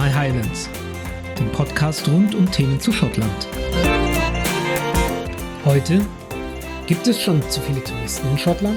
My Highlands, dem Podcast rund um Themen zu Schottland. Heute: gibt es schon zu viele Touristen in Schottland?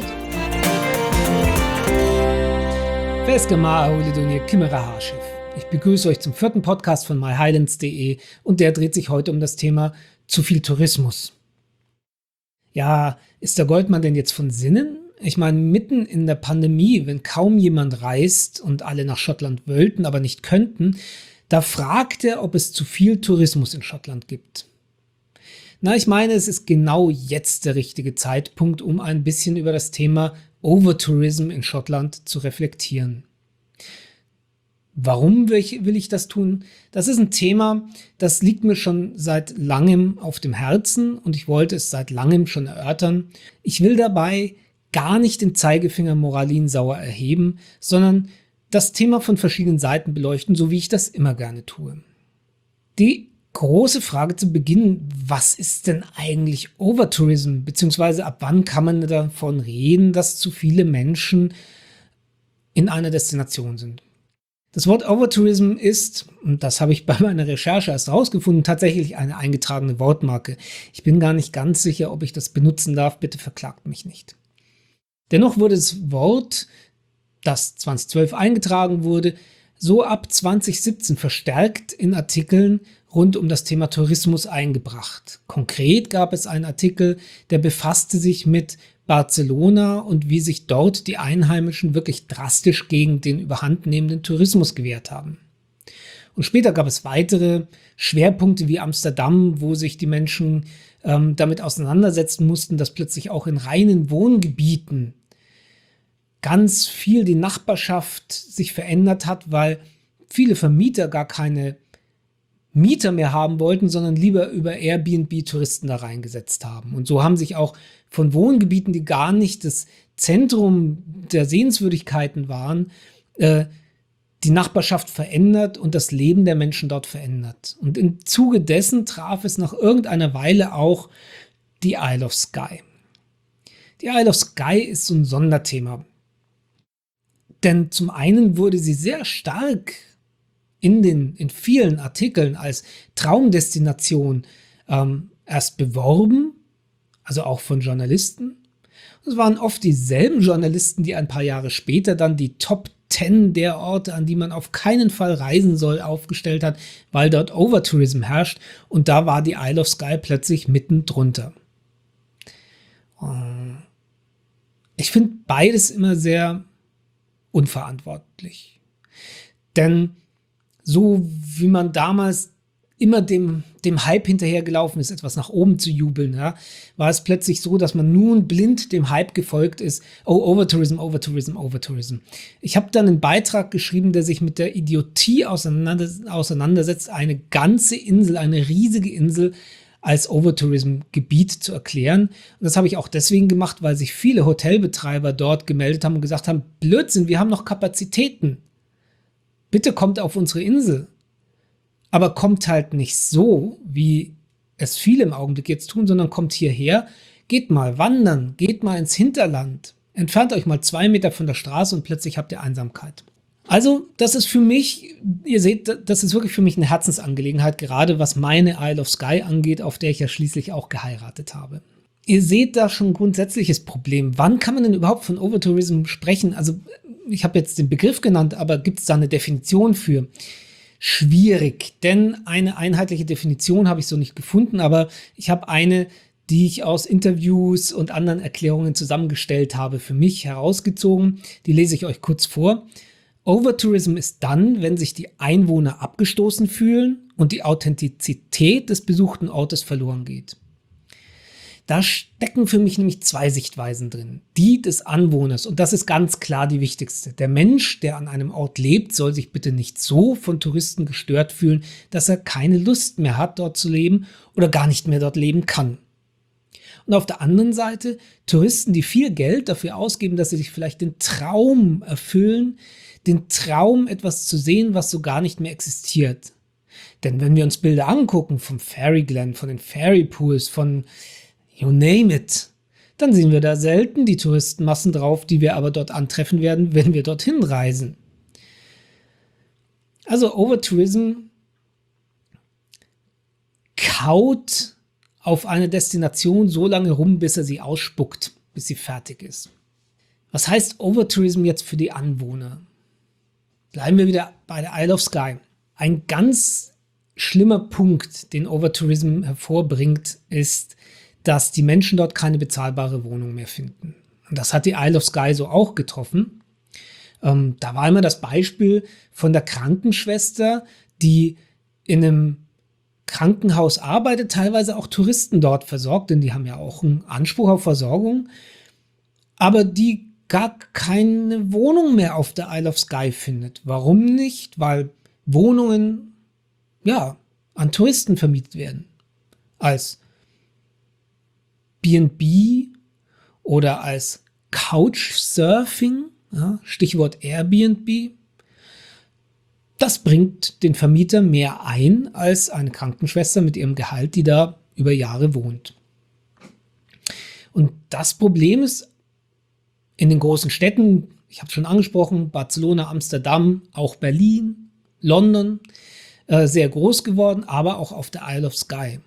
Ich begrüße euch zum 4. Podcast von myhighlands.de und der dreht sich heute um das Thema zu viel Tourismus. Ja, ist der Goldmann denn jetzt von Sinnen? Ich meine, mitten in der Pandemie, wenn kaum jemand reist und alle nach Schottland wollten, aber nicht könnten, da fragt er, ob es zu viel Tourismus in Schottland gibt. Na, ich meine, es ist genau jetzt der richtige Zeitpunkt, um ein bisschen über das Thema Overtourism in Schottland zu reflektieren. Warum will ich das tun? Das ist ein Thema, das liegt mir schon seit langem auf dem Herzen und ich wollte es seit langem schon erörtern. Ich will dabei gar nicht den Zeigefinger moralinsauer erheben, sondern das Thema von verschiedenen Seiten beleuchten, so wie ich das immer gerne tue. Die große Frage zu Beginn: Was ist denn eigentlich Overtourism, beziehungsweise ab wann kann man davon reden, dass zu viele Menschen in einer Destination sind? Das Wort Overtourism ist, und das habe ich bei meiner Recherche erst herausgefunden, tatsächlich eine eingetragene Wortmarke. Ich bin gar nicht ganz sicher, ob ich das benutzen darf, bitte verklagt mich nicht. Dennoch wurde das Wort, das 2012 eingetragen wurde, so ab 2017 verstärkt in Artikeln rund um das Thema Tourismus eingebracht. Konkret gab es einen Artikel, der befasste sich mit Barcelona und wie sich dort die Einheimischen wirklich drastisch gegen den überhandnehmenden Tourismus gewehrt haben. Und später gab es weitere Schwerpunkte wie Amsterdam, wo sich die Menschen damit auseinandersetzen mussten, dass plötzlich auch in reinen Wohngebieten ganz viel die Nachbarschaft sich verändert hat, weil viele Vermieter gar keine Mieter mehr haben wollten, sondern lieber über Airbnb Touristen da reingesetzt haben. Und so haben sich auch von Wohngebieten, die gar nicht das Zentrum der Sehenswürdigkeiten waren, die Nachbarschaft verändert und das Leben der Menschen dort verändert. Und im Zuge dessen traf es nach irgendeiner Weile auch die Isle of Skye. Die Isle of Skye ist so ein Sonderthema. Denn zum einen wurde sie sehr stark in vielen Artikeln als Traumdestination erst beworben, also auch von Journalisten. Es waren oft dieselben Journalisten, die ein paar Jahre später dann die Top 10 der Orte, an die man auf keinen Fall reisen soll, aufgestellt hat, weil dort Overtourism herrscht, und da war die Isle of Skye plötzlich mitten drunter. Ich finde beides immer sehr unverantwortlich. Denn so wie man damals immer dem Hype hinterhergelaufen ist, etwas nach oben zu jubeln, ja, war es plötzlich so, dass man nun blind dem Hype gefolgt ist. Oh, Overtourism, Overtourism, Overtourism. Ich habe dann einen Beitrag geschrieben, der sich mit der Idiotie auseinandersetzt, eine ganze Insel, eine riesige Insel als Overtourism-Gebiet zu erklären. Und das habe ich auch deswegen gemacht, weil sich viele Hotelbetreiber dort gemeldet haben und gesagt haben: Blödsinn, wir haben noch Kapazitäten. Bitte kommt auf unsere Insel. Aber kommt halt nicht so, wie es viele im Augenblick jetzt tun, sondern kommt hierher, geht mal wandern, geht mal ins Hinterland, entfernt euch mal 2 Meter von der Straße und plötzlich habt ihr Einsamkeit. Also das ist für mich, ihr seht, das ist wirklich für mich eine Herzensangelegenheit, gerade was meine Isle of Skye angeht, auf der ich ja schließlich auch geheiratet habe. Ihr seht da schon ein grundsätzliches Problem. Wann kann man denn überhaupt von Overtourism sprechen? Also ich habe jetzt den Begriff genannt, aber gibt es da eine Definition für? Schwierig, denn eine einheitliche Definition habe ich so nicht gefunden, aber ich habe eine, die ich aus Interviews und anderen Erklärungen zusammengestellt habe, für mich herausgezogen. Die lese ich euch kurz vor. Overtourism ist dann, wenn sich die Einwohner abgestoßen fühlen und die Authentizität des besuchten Ortes verloren geht. Da stecken für mich nämlich 2 Sichtweisen drin. Die des Anwohners, und das ist ganz klar die wichtigste. Der Mensch, der an einem Ort lebt, soll sich bitte nicht so von Touristen gestört fühlen, dass er keine Lust mehr hat, dort zu leben oder gar nicht mehr dort leben kann. Und auf der anderen Seite Touristen, die viel Geld dafür ausgeben, dass sie sich vielleicht den Traum erfüllen, den Traum, etwas zu sehen, was so gar nicht mehr existiert. Denn wenn wir uns Bilder angucken vom Fairy Glen, von den Fairy Pools, von you name it, dann sehen wir da selten die Touristenmassen drauf, die wir aber dort antreffen werden, wenn wir dorthin reisen. Also Overtourism kaut auf eine Destination so lange rum, bis er sie ausspuckt, bis sie fertig ist. Was heißt Overtourism jetzt für die Anwohner? Bleiben wir wieder bei der Isle of Skye. Ein ganz schlimmer Punkt, den Overtourism hervorbringt, ist, dass die Menschen dort keine bezahlbare Wohnung mehr finden. Und das hat die Isle of Skye so auch getroffen. Da war immer das Beispiel von der Krankenschwester, die in einem Krankenhaus arbeitet, teilweise auch Touristen dort versorgt, denn die haben ja auch einen Anspruch auf Versorgung, aber die gar keine Wohnung mehr auf der Isle of Skye findet. Warum nicht? Weil Wohnungen an Touristen vermietet werden. Als B&B oder als Couchsurfing, Stichwort Airbnb. Das bringt den Vermieter mehr ein als eine Krankenschwester mit ihrem Gehalt, die da über Jahre wohnt. Und das Problem ist in den großen Städten, ich habe es schon angesprochen, Barcelona, Amsterdam, auch Berlin, London, sehr groß geworden, aber auch auf der Isle of Skye.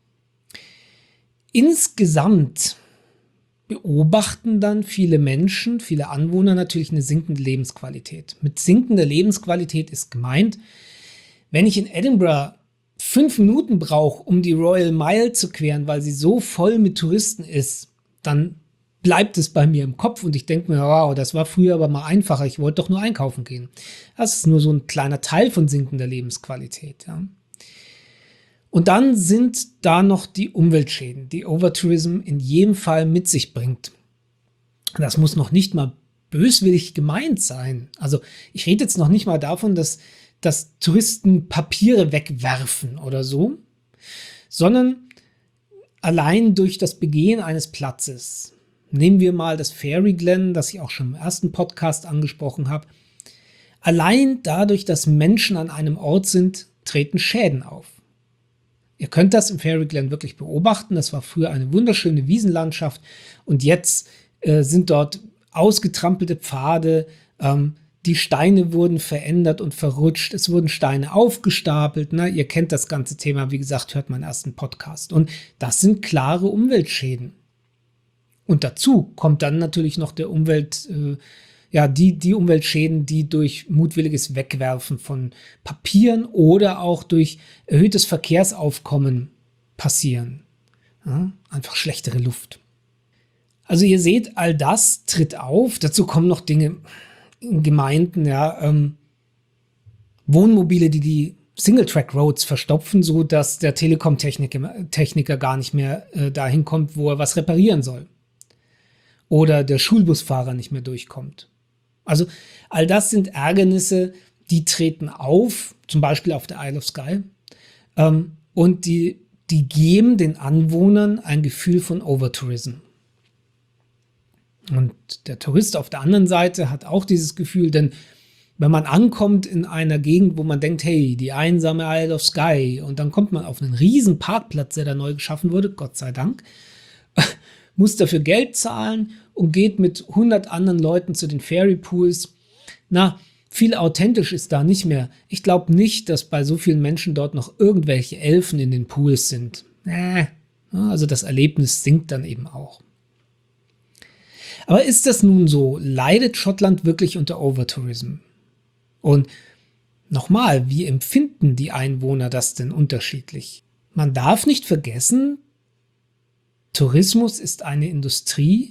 Insgesamt beobachten dann viele Menschen, viele Anwohner natürlich eine sinkende Lebensqualität. Mit sinkender Lebensqualität ist gemeint, wenn ich in Edinburgh 5 Minuten brauche, um die Royal Mile zu queren, weil sie so voll mit Touristen ist, dann bleibt es bei mir im Kopf und ich denke mir, wow, das war früher aber mal einfacher, ich wollte doch nur einkaufen gehen. Das ist nur so ein kleiner Teil von sinkender Lebensqualität. Ja. Und dann sind da noch die Umweltschäden, die Overtourism in jedem Fall mit sich bringt. Das muss noch nicht mal böswillig gemeint sein. Also ich rede jetzt noch nicht mal davon, dass Touristen Papiere wegwerfen oder so, sondern allein durch das Begehen eines Platzes. Nehmen wir mal das Fairy Glen, das ich auch schon im ersten Podcast angesprochen habe. Allein dadurch, dass Menschen an einem Ort sind, treten Schäden auf. Ihr könnt das im Fairy Glen wirklich beobachten. Das war früher eine wunderschöne Wiesenlandschaft und jetzt sind dort ausgetrampelte Pfade. Die Steine wurden verändert und verrutscht. Es wurden Steine aufgestapelt. Ne? Ihr kennt das ganze Thema. Wie gesagt, hört meinen ersten Podcast. Und das sind klare Umweltschäden. Und dazu kommt dann natürlich noch der die Umweltschäden, die durch mutwilliges Wegwerfen von Papieren oder auch durch erhöhtes Verkehrsaufkommen passieren. Ja, einfach schlechtere Luft. Also ihr seht, all das tritt auf. Dazu kommen noch Dinge in Gemeinden, Wohnmobile, die Single-Track-Roads verstopfen, so dass der Telekom-Techniker gar nicht mehr dahin kommt, wo er was reparieren soll. Oder der Schulbusfahrer nicht mehr durchkommt. Also all das sind Ärgernisse, die treten auf, zum Beispiel auf der Isle of Skye, und die geben den Anwohnern ein Gefühl von Overtourism. Und der Tourist auf der anderen Seite hat auch dieses Gefühl, denn wenn man ankommt in einer Gegend, wo man denkt, hey, die einsame Isle of Skye, und dann kommt man auf einen riesen Parkplatz, der da neu geschaffen wurde, Gott sei Dank, muss dafür Geld zahlen und geht mit 100 anderen Leuten zu den Fairy-Pools. Na, viel authentisch ist da nicht mehr. Ich glaube nicht, dass bei so vielen Menschen dort noch irgendwelche Elfen in den Pools sind. Also das Erlebnis sinkt dann eben auch. Aber ist das nun so? Leidet Schottland wirklich unter Overtourism? Und nochmal, wie empfinden die Einwohner das denn unterschiedlich? Man darf nicht vergessen, Tourismus ist eine Industrie,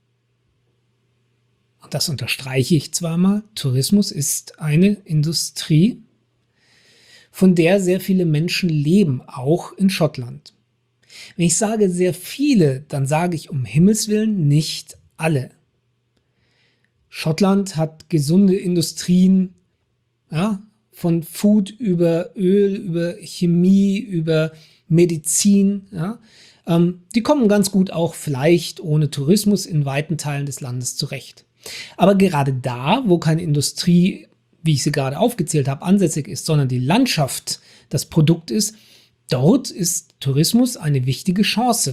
und das unterstreiche ich zweimal, Tourismus ist eine Industrie, von der sehr viele Menschen leben, auch in Schottland. Wenn ich sage sehr viele, dann sage ich um Himmels Willen nicht alle. Schottland hat gesunde Industrien, von Food über Öl, über Chemie, über Medizin, die kommen ganz gut auch vielleicht ohne Tourismus in weiten Teilen des Landes zurecht. Aber gerade da, wo keine Industrie, wie ich sie gerade aufgezählt habe, ansässig ist, sondern die Landschaft das Produkt ist, dort ist Tourismus eine wichtige Chance.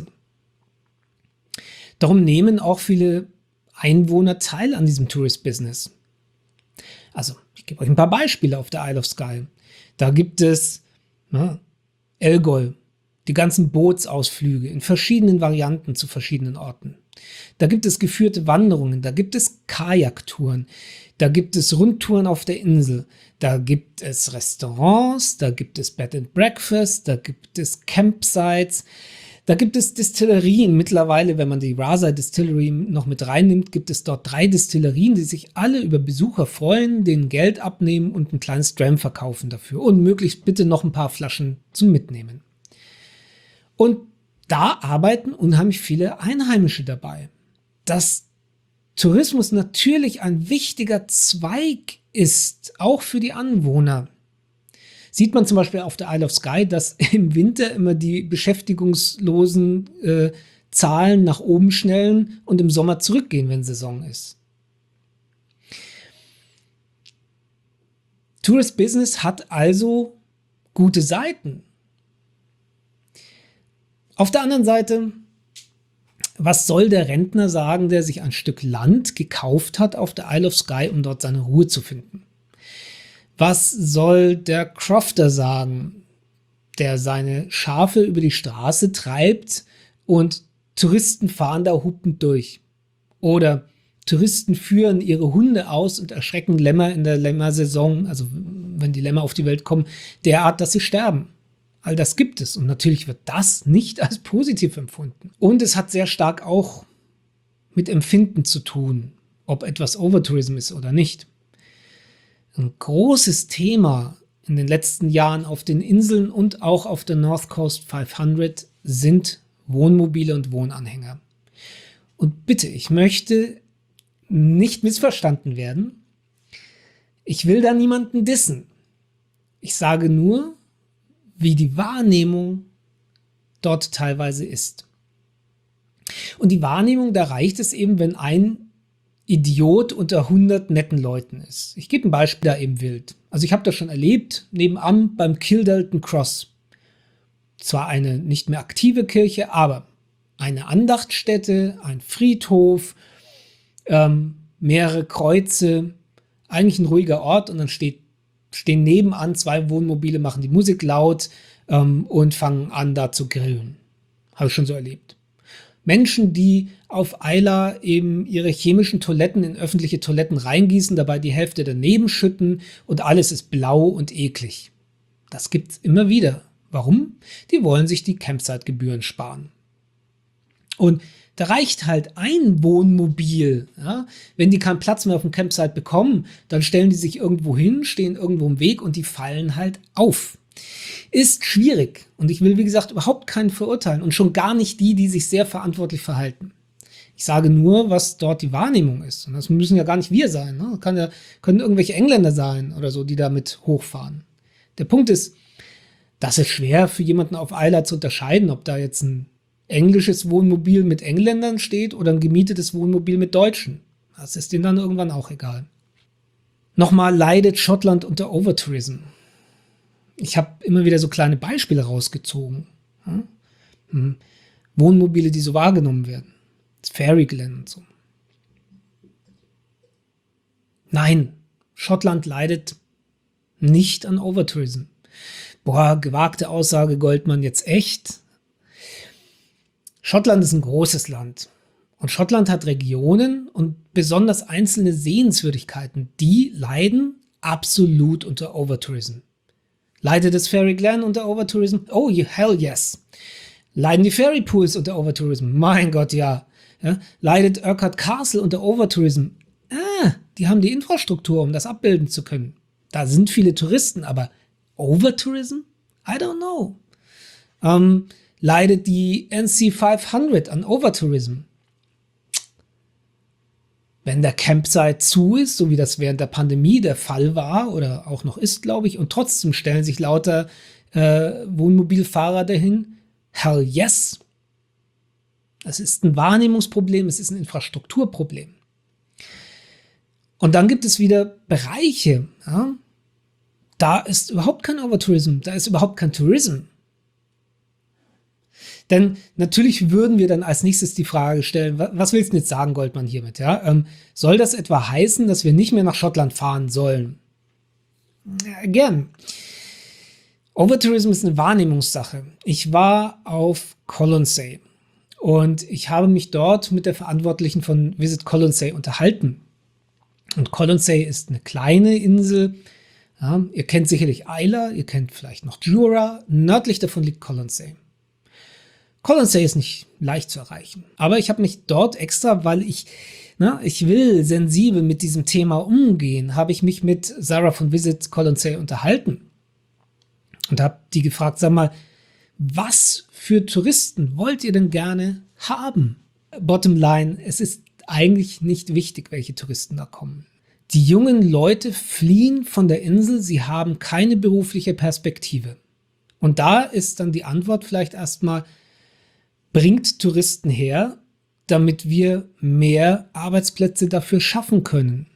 Darum nehmen auch viele Einwohner teil an diesem Tourist-Business. Also, ich gebe euch ein paar Beispiele auf der Isle of Skye. Da gibt es Elgol, die ganzen Bootsausflüge in verschiedenen Varianten zu verschiedenen Orten. Da gibt es geführte Wanderungen, da gibt es Kajaktouren, da gibt es Rundtouren auf der Insel, da gibt es Restaurants, da gibt es Bed and Breakfast, da gibt es Campsites, da gibt es Destillerien. Mittlerweile, wenn man die Rasa Distillery noch mit reinnimmt, gibt es dort 3 Destillerien, die sich alle über Besucher freuen, denen Geld abnehmen und ein kleines Dram verkaufen dafür und möglichst bitte noch ein paar Flaschen zum Mitnehmen. Und da arbeiten unheimlich viele Einheimische dabei. Dass Tourismus natürlich ein wichtiger Zweig ist, auch für die Anwohner. Sieht man zum Beispiel auf der Isle of Skye, dass im Winter immer die beschäftigungslosen Zahlen nach oben schnellen und im Sommer zurückgehen, wenn Saison ist. Tourist Business hat also gute Seiten. Auf der anderen Seite, was soll der Rentner sagen, der sich ein Stück Land gekauft hat auf der Isle of Skye, um dort seine Ruhe zu finden? Was soll der Crofter sagen, der seine Schafe über die Straße treibt und Touristen fahren da hupend durch? Oder Touristen führen ihre Hunde aus und erschrecken Lämmer in der Lämmersaison, also wenn die Lämmer auf die Welt kommen, derart, dass sie sterben. All das gibt es und natürlich wird das nicht als positiv empfunden. Und es hat sehr stark auch mit Empfinden zu tun, ob etwas Overtourism ist oder nicht. Ein großes Thema in den letzten Jahren auf den Inseln und auch auf der North Coast 500 sind Wohnmobile und Wohnanhänger. Und bitte, ich möchte nicht missverstanden werden. Ich will da niemanden dissen. Ich sage nur, wie die Wahrnehmung dort teilweise ist. Und die Wahrnehmung, da reicht es eben, wenn ein Idiot unter 100 netten Leuten ist. Ich gebe ein Beispiel da eben wild. Also ich habe das schon erlebt, nebenan beim Kildalton Cross. Zwar eine nicht mehr aktive Kirche, aber eine Andachtsstätte, ein Friedhof, mehrere Kreuze, eigentlich ein ruhiger Ort und dann stehen nebenan 2 Wohnmobile, machen die Musik laut und fangen an, da zu grillen. Habe ich schon so erlebt. Menschen, die auf Islay eben ihre chemischen Toiletten in öffentliche Toiletten reingießen, dabei die Hälfte daneben schütten und alles ist blau und eklig. Das gibt's immer wieder. Warum? Die wollen sich die Campsite-Gebühren sparen. Und da reicht halt ein Wohnmobil. Ja? Wenn die keinen Platz mehr auf dem Campsite bekommen, dann stellen die sich irgendwo hin, stehen irgendwo im Weg und die fallen halt auf. Ist schwierig. Und ich will, wie gesagt, überhaupt keinen verurteilen und schon gar nicht die, die sich sehr verantwortlich verhalten. Ich sage nur, was dort die Wahrnehmung ist. Und das müssen ja gar nicht wir sein. Ne? Können irgendwelche Engländer sein oder so, die damit hochfahren. Der Punkt ist, das ist schwer für jemanden auf Islay zu unterscheiden, ob da jetzt ein englisches Wohnmobil mit Engländern steht oder ein gemietetes Wohnmobil mit Deutschen. Das ist denen dann irgendwann auch egal. Nochmal leidet Schottland unter Overtourism. Ich habe immer wieder so kleine Beispiele rausgezogen. Wohnmobile, die so wahrgenommen werden. Das Fairy Glen und so. Nein, Schottland leidet nicht an Overtourism. Boah, gewagte Aussage, Goldmann, jetzt echt? Schottland ist ein großes Land. Und Schottland hat Regionen und besonders einzelne Sehenswürdigkeiten, die leiden absolut unter Overtourism. Leidet das Fairy Glen unter Overtourism? Oh, hell yes. Leiden die Fairy Pools unter Overtourism? Mein Gott, ja. Leidet Urquhart Castle unter Overtourism? Die haben die Infrastruktur, um das abbilden zu können. Da sind viele Touristen, aber Overtourism? I don't know. Leidet die NC 500 an Overtourism? Wenn der Campsite zu ist, so wie das während der Pandemie der Fall war oder auch noch ist, glaube ich, und trotzdem stellen sich lauter Wohnmobilfahrer dahin, hell yes. Es ist ein Wahrnehmungsproblem, es ist ein Infrastrukturproblem. Und dann gibt es wieder Bereiche, ja, da ist überhaupt kein Overtourism, da ist überhaupt kein Tourism. Denn natürlich würden wir dann als nächstes die Frage stellen, was willst du jetzt sagen, Goldman, hiermit? Ja? Soll das etwa heißen, dass wir nicht mehr nach Schottland fahren sollen? Again, Overtourism ist eine Wahrnehmungssache. Ich war auf Colonsay und ich habe mich dort mit der Verantwortlichen von Visit Colonsay unterhalten. Und Colonsay ist eine kleine Insel. Ja, ihr kennt sicherlich Islay, ihr kennt vielleicht noch Jura. Nördlich davon liegt Colonsay. Colonsay ist nicht leicht zu erreichen, aber ich habe mich dort extra, weil ich will sensibel mit diesem Thema umgehen, habe ich mich mit Sarah von Visit Colonsay unterhalten und habe die gefragt, sag mal, was für Touristen wollt ihr denn gerne haben? Bottom line, es ist eigentlich nicht wichtig, welche Touristen da kommen. Die jungen Leute fliehen von der Insel, sie haben keine berufliche Perspektive. Und da ist dann die Antwort vielleicht erstmal, bringt Touristen her, damit wir mehr Arbeitsplätze dafür schaffen können.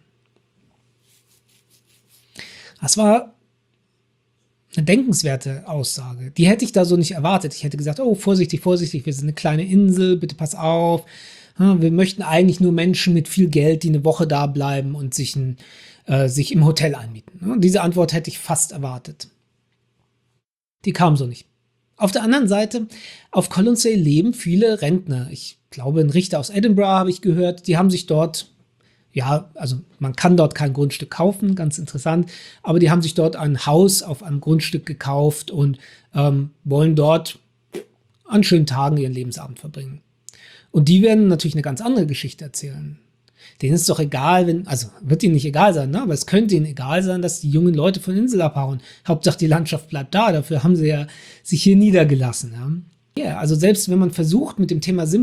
Das war eine denkenswerte Aussage. Die hätte ich da so nicht erwartet. Ich hätte gesagt, oh, vorsichtig, vorsichtig, wir sind eine kleine Insel, bitte pass auf. Wir möchten eigentlich nur Menschen mit viel Geld, die eine Woche da bleiben und sich im Hotel einmieten. Diese Antwort hätte ich fast erwartet. Die kam so nicht. Auf der anderen Seite, auf Colonsay leben viele Rentner. Ich glaube, ein Richter aus Edinburgh habe ich gehört, die haben sich dort, ja, also man kann dort kein Grundstück kaufen, ganz interessant, aber die haben sich dort ein Haus auf einem Grundstück gekauft und wollen dort an schönen Tagen ihren Lebensabend verbringen. Und die werden natürlich eine ganz andere Geschichte erzählen. Denen ist doch egal, also wird ihnen nicht egal sein, ne? Aber es könnte ihnen egal sein, dass die jungen Leute von der Insel abhauen. Hauptsache die Landschaft bleibt da, dafür haben sie ja sich hier niedergelassen. Ja? Ja, also selbst wenn man versucht, mit dem Thema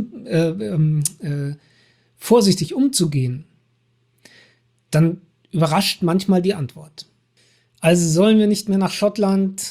vorsichtig umzugehen, dann überrascht manchmal die Antwort. Also sollen wir nicht mehr nach Schottland?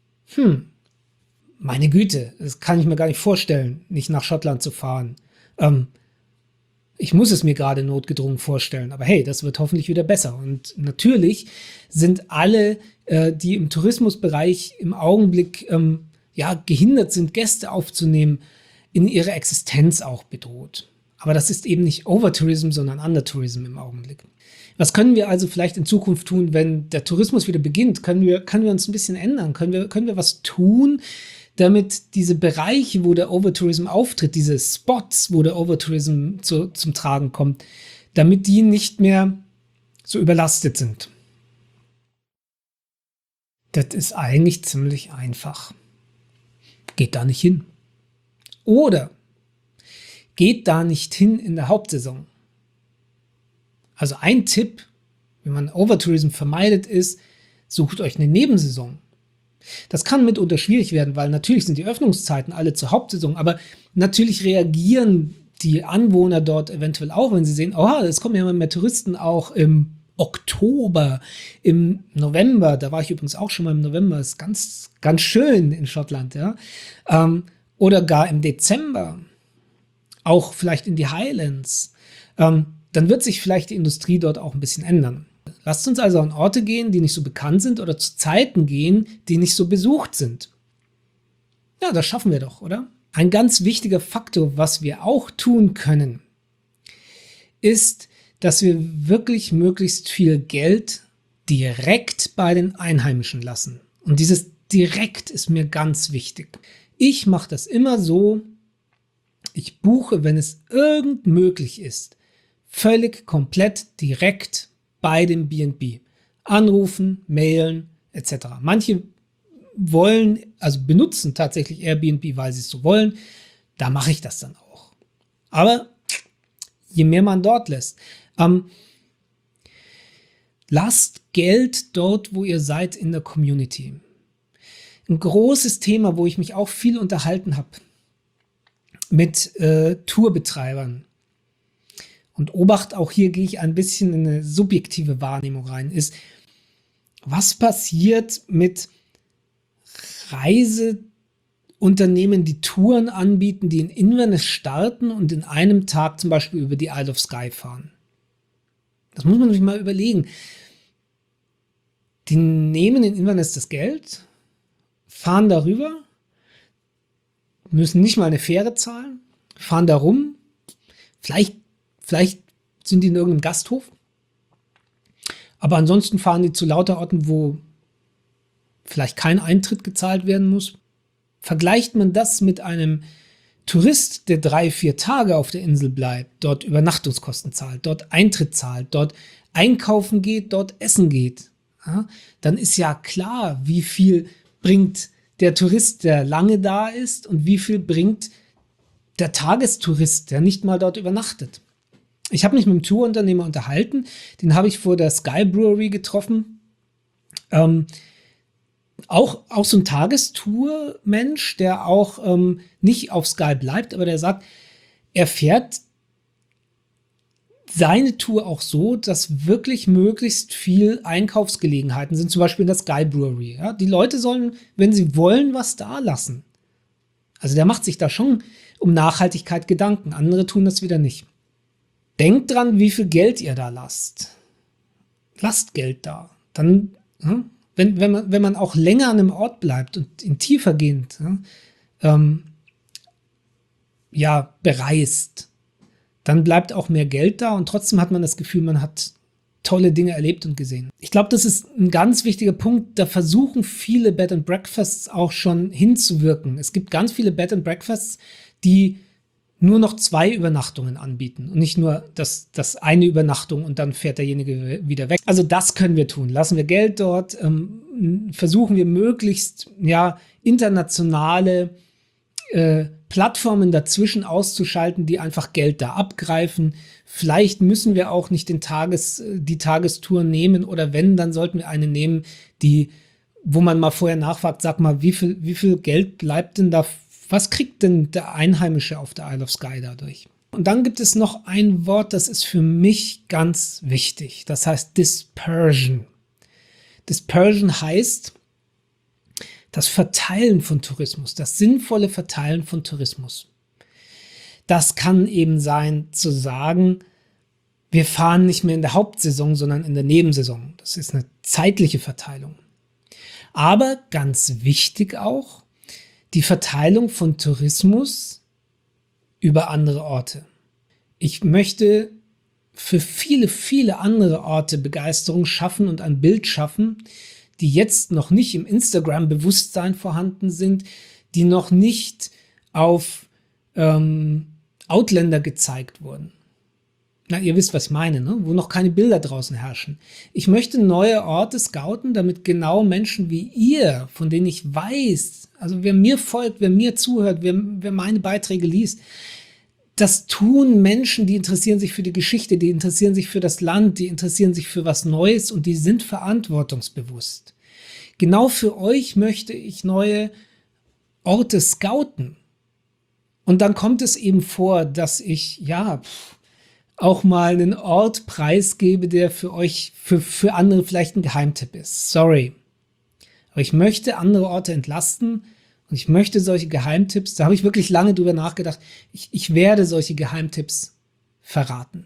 Meine Güte, das kann ich mir gar nicht vorstellen, nicht nach Schottland zu fahren. Ich muss es mir gerade notgedrungen vorstellen, aber hey, das wird hoffentlich wieder besser. Und natürlich sind alle, die im Tourismusbereich im Augenblick gehindert sind, Gäste aufzunehmen, in ihrer Existenz auch bedroht. Aber das ist eben nicht Overtourism, sondern Undertourism im Augenblick. Was können wir also vielleicht in Zukunft tun, wenn der Tourismus wieder beginnt? Können wir uns ein bisschen ändern? Können wir was tun, damit diese Bereiche, wo der Overtourism auftritt, diese Spots, wo der Overtourism zum Tragen kommt, damit die nicht mehr so überlastet sind? Das ist eigentlich ziemlich einfach. Geht da nicht hin. Oder geht da nicht hin in der Hauptsaison. Also ein Tipp, wie man Overtourism vermeidet, ist, sucht euch eine Nebensaison. Das kann mitunter schwierig werden, weil natürlich sind die Öffnungszeiten alle zur Hauptsaison, aber natürlich reagieren die Anwohner dort eventuell auch, wenn sie sehen, oha, es kommen ja immer mehr Touristen auch im Oktober, im November, da war ich übrigens auch schon mal im November, ist ganz, ganz schön in Schottland, ja, oder gar im Dezember, auch vielleicht in die Highlands, dann wird sich vielleicht die Industrie dort auch ein bisschen ändern. Lasst uns also an Orte gehen, die nicht so bekannt sind oder zu Zeiten gehen, die nicht so besucht sind. Ja, das schaffen wir doch, oder? Ein ganz wichtiger Faktor, was wir auch tun können, ist, dass wir wirklich möglichst viel Geld direkt bei den Einheimischen lassen. Und dieses direkt ist mir ganz wichtig. Ich mache das immer so, ich buche, wenn es irgend möglich ist, völlig komplett direkt bei dem B&B. Anrufen, mailen, etc. Manche benutzen tatsächlich Airbnb, weil sie es so wollen. Da mache ich das dann auch. Aber je mehr man dort lässt, lasst Geld dort, wo ihr seid, in der Community. Ein großes Thema, wo ich mich auch viel unterhalten habe mit Tourbetreibern. Und Obacht, auch hier gehe ich ein bisschen in eine subjektive Wahrnehmung rein, ist, was passiert mit Reiseunternehmen, die Touren anbieten, die in Inverness starten und in einem Tag zum Beispiel über die Isle of Skye fahren. Das muss man sich mal überlegen. Die nehmen in Inverness das Geld, fahren darüber, müssen nicht mal eine Fähre zahlen, fahren da rum, vielleicht sind die in irgendeinem Gasthof, aber ansonsten fahren die zu lauter Orten, wo vielleicht kein Eintritt gezahlt werden muss. Vergleicht man das mit einem Tourist, der 3-4 Tage auf der Insel bleibt, dort Übernachtungskosten zahlt, dort Eintritt zahlt, dort einkaufen geht, dort essen geht, ja, dann ist ja klar, wie viel bringt der Tourist, der lange da ist, und wie viel bringt der Tagestourist, der nicht mal dort übernachtet. Ich habe mich mit einem Tourunternehmer unterhalten, den habe ich vor der Sky Brewery getroffen. Auch so ein Tagestour-Mensch, der auch nicht auf Sky bleibt, aber der sagt, er fährt seine Tour auch so, dass wirklich möglichst viel Einkaufsgelegenheiten sind, zum Beispiel in der Sky Brewery. Ja? Die Leute sollen, wenn sie wollen, was da lassen. Also der macht sich da schon um Nachhaltigkeit Gedanken. Andere tun das wieder nicht. Denkt dran, wie viel Geld ihr da lasst. Lasst Geld da. Dann, ja, wenn man auch länger an einem Ort bleibt und in tiefergehend bereist, dann bleibt auch mehr Geld da und trotzdem hat man das Gefühl, man hat tolle Dinge erlebt und gesehen. Ich glaube, das ist ein ganz wichtiger Punkt. Da versuchen viele Bed and Breakfasts auch schon hinzuwirken. Es gibt ganz viele Bed and Breakfasts, die nur noch 2 Übernachtungen anbieten und nicht nur das eine Übernachtung und dann fährt derjenige wieder weg. Also das können wir tun. Lassen wir Geld dort, versuchen wir möglichst internationale Plattformen dazwischen auszuschalten, die einfach Geld da abgreifen. Vielleicht müssen wir auch nicht die Tagestour nehmen, oder wenn, dann sollten wir eine nehmen, wo man mal vorher nachfragt, sag mal, wie viel Geld bleibt denn da, was kriegt denn der Einheimische auf der Isle of Skye dadurch? Und dann gibt es noch ein Wort, das ist für mich ganz wichtig. Das heißt Dispersion. Dispersion heißt das Verteilen von Tourismus, das sinnvolle Verteilen von Tourismus. Das kann eben sein, zu sagen, wir fahren nicht mehr in der Hauptsaison, sondern in der Nebensaison. Das ist eine zeitliche Verteilung. Aber ganz wichtig auch, die Verteilung von Tourismus über andere Orte. Ich möchte für viele, viele andere Orte Begeisterung schaffen und ein Bild schaffen, die jetzt noch nicht im Instagram-Bewusstsein vorhanden sind, die noch nicht auf Outlander gezeigt wurden. Na, ihr wisst, was ich meine, ne? Wo noch keine Bilder draußen herrschen. Ich möchte neue Orte scouten, damit genau Menschen wie ihr, von denen ich weiß, also wer mir folgt, wer mir zuhört, wer meine Beiträge liest, das tun Menschen, die interessieren sich für die Geschichte, die interessieren sich für das Land, die interessieren sich für was Neues und die sind verantwortungsbewusst. Genau für euch möchte ich neue Orte scouten. Und dann kommt es eben vor, dass ich auch mal einen Ort preisgebe, der für euch, für andere vielleicht ein Geheimtipp ist. Sorry. Aber ich möchte andere Orte entlasten und ich möchte solche Geheimtipps, da habe ich wirklich lange drüber nachgedacht, ich werde solche Geheimtipps verraten.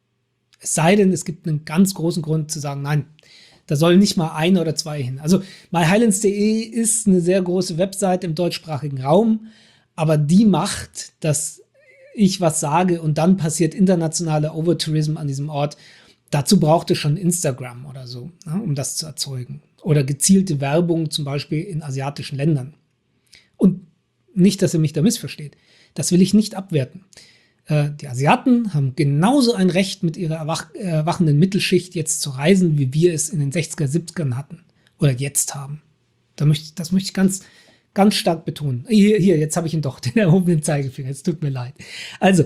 Es sei denn, es gibt einen ganz großen Grund zu sagen, nein, da sollen nicht mal 1 oder 2 hin. Also myhighlands.de ist eine sehr große Website im deutschsprachigen Raum, aber die macht, dass ich was sage und dann passiert internationaler Overtourism an diesem Ort. Dazu braucht es schon Instagram oder so, um das zu erzeugen. Oder gezielte Werbung zum Beispiel in asiatischen Ländern. Und nicht, dass ihr mich da missversteht. Das will ich nicht abwerten. Die Asiaten haben genauso ein Recht, mit ihrer erwachenden Mittelschicht jetzt zu reisen, wie wir es in den 60er, 70ern hatten. Oder jetzt haben. Das möchte ich ganz stark betonen. Hier, jetzt habe ich ihn doch, den erhobenen Zeigefinger. Es tut mir leid. Also,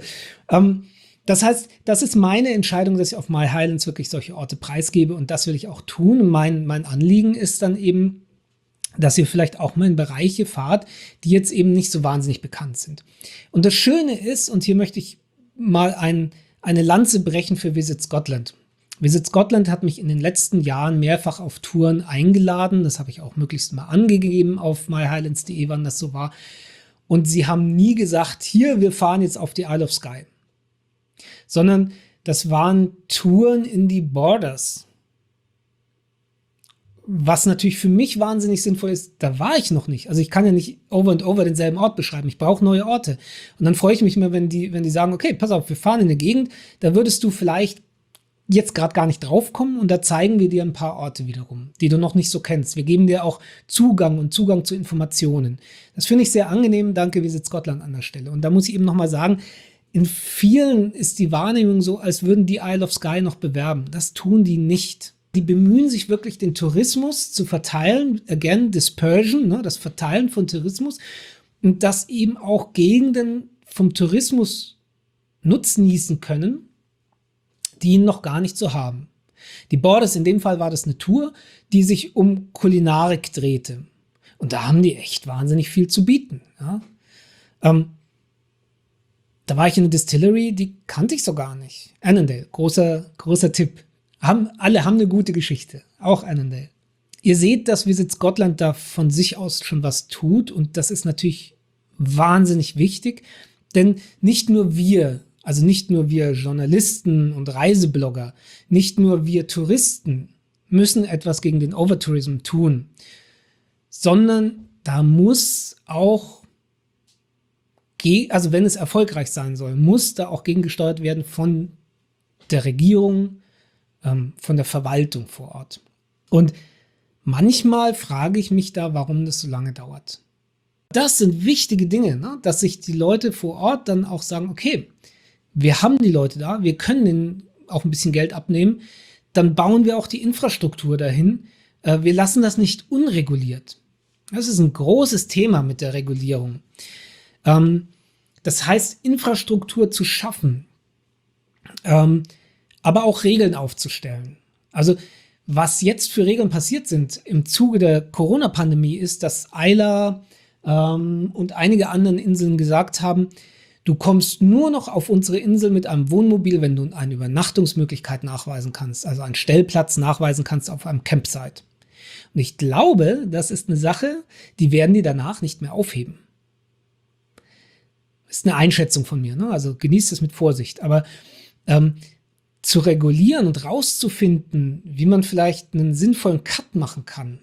das heißt, das ist meine Entscheidung, dass ich auf My Highlands wirklich solche Orte preisgebe und das will ich auch tun. Und mein Anliegen ist dann eben, dass ihr vielleicht auch mal in Bereiche fahrt, die jetzt eben nicht so wahnsinnig bekannt sind. Und das Schöne ist, und hier möchte ich mal eine Lanze brechen für Visit Scotland. Visit Scotland hat mich in den letzten Jahren mehrfach auf Touren eingeladen. Das habe ich auch möglichst mal angegeben auf myhighlands.de, wann das so war. Und sie haben nie gesagt, hier, wir fahren jetzt auf die Isle of Skye. Sondern das waren Touren in die Borders. Was natürlich für mich wahnsinnig sinnvoll ist, da war ich noch nicht. Also ich kann ja nicht over und over denselben Ort beschreiben. Ich brauche neue Orte. Und dann freue ich mich immer, wenn die sagen, okay, pass auf, wir fahren in eine Gegend, da würdest du vielleicht jetzt gerade gar nicht draufkommen und da zeigen wir dir ein paar Orte wiederum, die du noch nicht so kennst. Wir geben dir auch Zugang zu Informationen. Das finde ich sehr angenehm. Danke, Visit Scotland an der Stelle. Und da muss ich eben nochmal sagen, in vielen ist die Wahrnehmung so, als würden die Isle of Skye noch bewerben. Das tun die nicht. Die bemühen sich wirklich, den Tourismus zu verteilen. Again, Dispersion, ne, das Verteilen von Tourismus. Und dass eben auch Gegenden vom Tourismus nutznießen können, die ihn noch gar nicht so haben. Die Borders, in dem Fall war das eine Tour, die sich um Kulinarik drehte. Und da haben die echt wahnsinnig viel zu bieten. Ja. Da war ich in einer Distillery, die kannte ich so gar nicht. Annandale, großer Tipp. Alle haben eine gute Geschichte, auch Annandale. Ihr seht, dass Visit Scotland da von sich aus schon was tut und das ist natürlich wahnsinnig wichtig, denn nicht nur wir Journalisten und Reiseblogger, nicht nur wir Touristen müssen etwas gegen den Overtourism tun, sondern da muss auch, also wenn es erfolgreich sein soll, muss da auch gegengesteuert werden von der Regierung, von der Verwaltung vor Ort. Und manchmal frage ich mich da, warum das so lange dauert. Das sind wichtige Dinge, ne? Dass sich die Leute vor Ort dann auch sagen, okay, wir haben die Leute da, wir können denen auch ein bisschen Geld abnehmen, dann bauen wir auch die Infrastruktur dahin. Wir lassen das nicht unreguliert. Das ist ein großes Thema mit der Regulierung. Das heißt, Infrastruktur zu schaffen, aber auch Regeln aufzustellen. Also was jetzt für Regeln passiert sind im Zuge der Corona-Pandemie ist, dass Islay und einige anderen Inseln gesagt haben, du kommst nur noch auf unsere Insel mit einem Wohnmobil, wenn du eine Übernachtungsmöglichkeit nachweisen kannst, also einen Stellplatz nachweisen kannst auf einem Campsite. Und ich glaube, das ist eine Sache, die werden die danach nicht mehr aufheben. Das ist eine Einschätzung von mir, ne? Also genießt es mit Vorsicht. Aber zu regulieren und rauszufinden, wie man vielleicht einen sinnvollen Cut machen kann,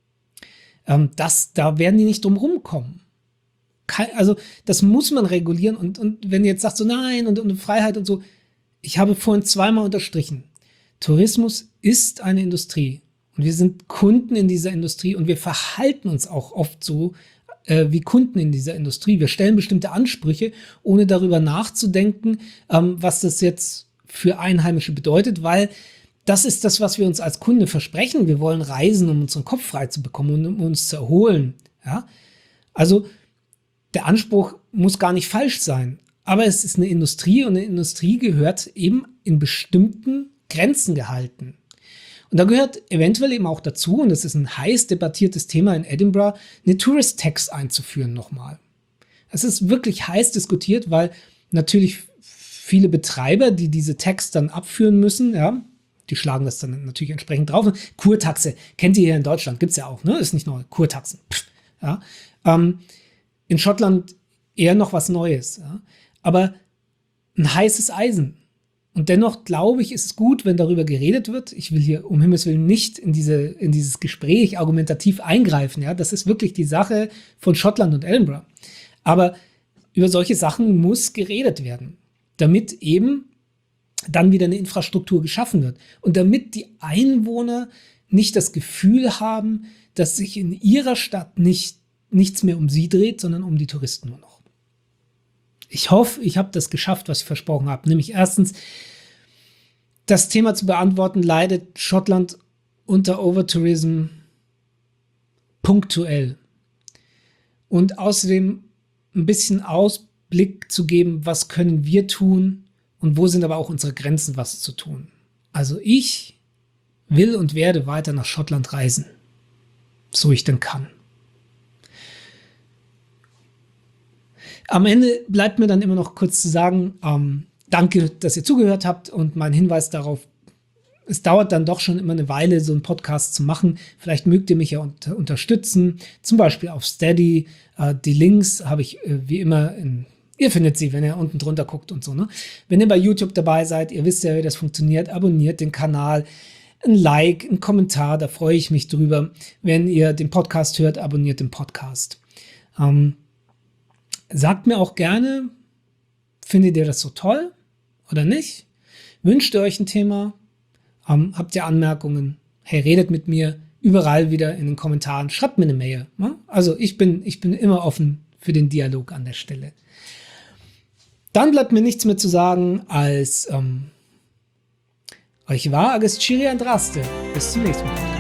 da werden die nicht drum rumkommen. Also das muss man regulieren und wenn ihr jetzt sagt so nein und Freiheit und so, ich habe vorhin zweimal unterstrichen, Tourismus ist eine Industrie und wir sind Kunden in dieser Industrie und wir verhalten uns auch oft so wie Kunden in dieser Industrie. Wir stellen bestimmte Ansprüche, ohne darüber nachzudenken, was das jetzt für Einheimische bedeutet, weil das ist das, was wir uns als Kunde versprechen. Wir wollen reisen, um unseren Kopf frei zu bekommen und um uns zu erholen. Ja? Also der Anspruch muss gar nicht falsch sein, aber es ist eine Industrie und eine Industrie gehört eben in bestimmten Grenzen gehalten. Und da gehört eventuell eben auch dazu, und das ist ein heiß debattiertes Thema in Edinburgh, eine Tourist Tax einzuführen nochmal. Es ist wirklich heiß diskutiert, weil natürlich viele Betreiber, die diese Tax dann abführen müssen, ja, die schlagen das dann natürlich entsprechend drauf. Kurtaxe, kennt ihr hier in Deutschland, gibt's ja auch, ne? Ist nicht neu, Kurtaxen. Ja. In Schottland eher noch was Neues. Ja. Aber ein heißes Eisen. Und dennoch glaube ich, ist es gut, wenn darüber geredet wird. Ich will hier um Himmels Willen nicht in dieses Gespräch argumentativ eingreifen. Ja. Das ist wirklich die Sache von Schottland und Edinburgh. Aber über solche Sachen muss geredet werden, damit eben dann wieder eine Infrastruktur geschaffen wird. Und damit die Einwohner nicht das Gefühl haben, dass sich in ihrer Stadt nichts mehr um sie dreht, sondern um die Touristen nur noch. Ich hoffe, ich habe das geschafft, was ich versprochen habe. Nämlich erstens, das Thema zu beantworten, leidet Schottland unter Overtourism punktuell. Und außerdem ein bisschen Ausblick zu geben, was können wir tun und wo sind aber auch unsere Grenzen, was zu tun. Also ich will und werde weiter nach Schottland reisen, so ich denn kann. Am Ende bleibt mir dann immer noch kurz zu sagen, danke, dass ihr zugehört habt und mein Hinweis darauf, es dauert dann doch schon immer eine Weile, so einen Podcast zu machen. Vielleicht mögt ihr mich ja unterstützen, zum Beispiel auf Steady. Die Links habe ich wie immer ihr findet sie, wenn ihr unten drunter guckt und so. Ne? Wenn ihr bei YouTube dabei seid, ihr wisst ja, wie das funktioniert, abonniert den Kanal. ein Like, ein Kommentar, da freue ich mich drüber. Wenn ihr den Podcast hört, abonniert den Podcast. Sagt mir auch gerne, findet ihr das so toll oder nicht? Wünscht ihr euch ein Thema? Habt ihr Anmerkungen? Hey, redet mit mir überall wieder in den Kommentaren. Schreibt mir eine Mail. Ne? Also ich bin immer offen für den Dialog an der Stelle. Dann bleibt mir nichts mehr zu sagen als euch war Agastchiri Andraste. Bis zum nächsten Mal.